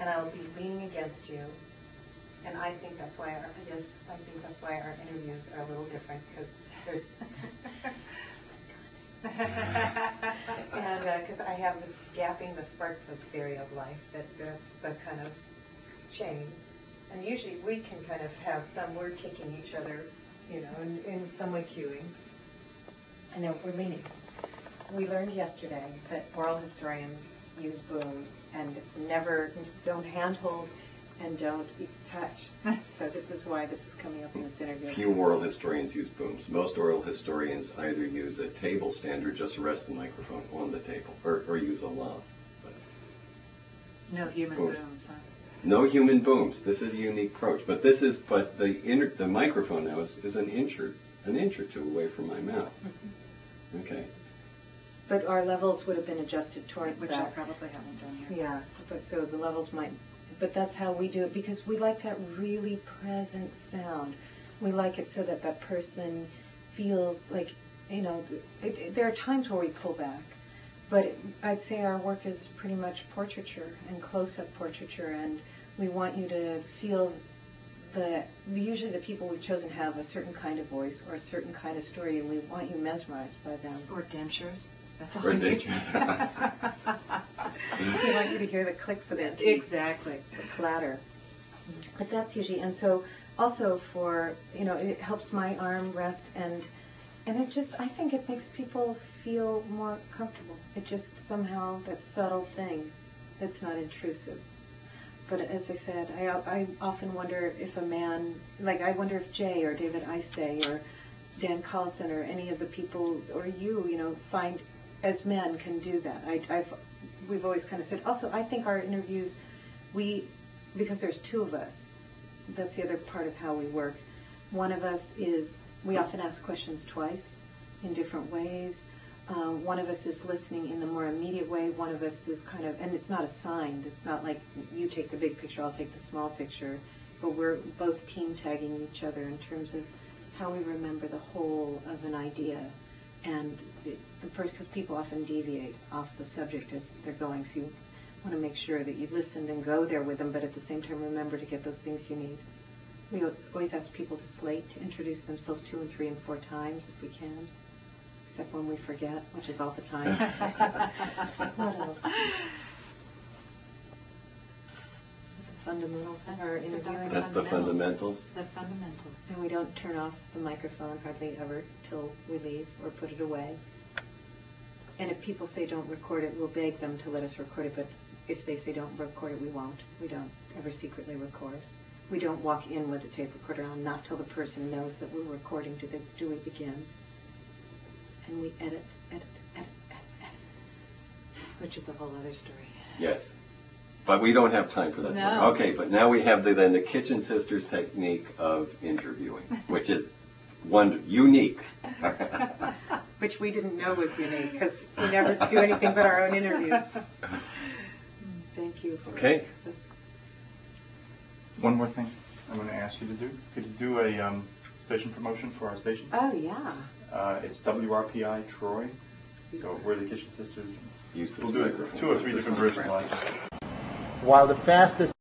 and I'll be leaning against you. And I think that's why our interviews are a little different, because there's and because I have this gapping the spark plug theory of life, that's the kind of chain. And usually we can kind of have some word kicking each other, you know, in some way cueing. And then we're leaning. We learned yesterday that oral historians use booms and don't handhold and don't touch. So this is why this is coming up in this interview. Few oral historians use booms. Most oral historians either use a table stand or just rest the microphone on the table, or use a lav. No human booms, huh? No human booms. This is a unique approach. But the microphone now is an inch or two away from my mouth. Okay. But our levels would have been adjusted towards Which that. I probably haven't done here. Yes, but so the levels might, but that's how we do it, because we like that really present sound. We like it so that that person feels like, you know, there are times where we pull back, but I'd say our work is pretty much portraiture and close-up portraiture, and we want you to feel usually the people we've chosen have a certain kind of voice or a certain kind of story, and we want you mesmerized by them. Or dentures. That's Or always dentures. We want you to hear the clicks of it. Exactly. The clatter. But that's usually, and so also for, you know, it helps my arm rest, and it just, I think it makes people feel more comfortable. It just somehow, that subtle thing that's not intrusive. But as I said, I often wonder if a man, like I wonder if Jay or David Isay or Dan Collison or any of the people, or you know, find as men can do that. We've always kind of said, also I think our interviews, because there's two of us, that's the other part of how we work. One of us we often ask questions twice in different ways. One of us is listening in the more immediate way. One of us is kind of, and it's not assigned. It's not like you take the big picture, I'll take the small picture. But we're both team tagging each other in terms of how we remember the whole of an idea. And because people often deviate off the subject as they're going, so you want to make sure that you listened and go there with them, but at the same time remember to get those things you need. We always ask people to slate, to introduce themselves 2 and 3 and 4 times if we can. Except when we forget, which is all the time. What else? It's the fundamentals of our interviewing. That's the fundamentals. The fundamentals. And we don't turn off the microphone hardly ever till we leave or put it away. And if people say don't record it, we'll beg them to let us record it, but if they say don't record it, we won't. We don't ever secretly record. We don't walk in with a tape recorder on, not till the person knows that we're recording do we begin. And we edit, which is a whole other story. Yes. But we don't have time for that. No. Okay, but now we have then the Kitchen Sisters technique of interviewing, which is unique. Which we didn't know was unique, because we never do anything but our own interviews. Thank you for this. One more thing I'm going to ask you to do. Could you do a station promotion for our station? Oh, yeah. It's WRPI Troy. So we're the Kitchen Sisters. Use this We'll do microphone. 2 or 3 different versions. While the fastest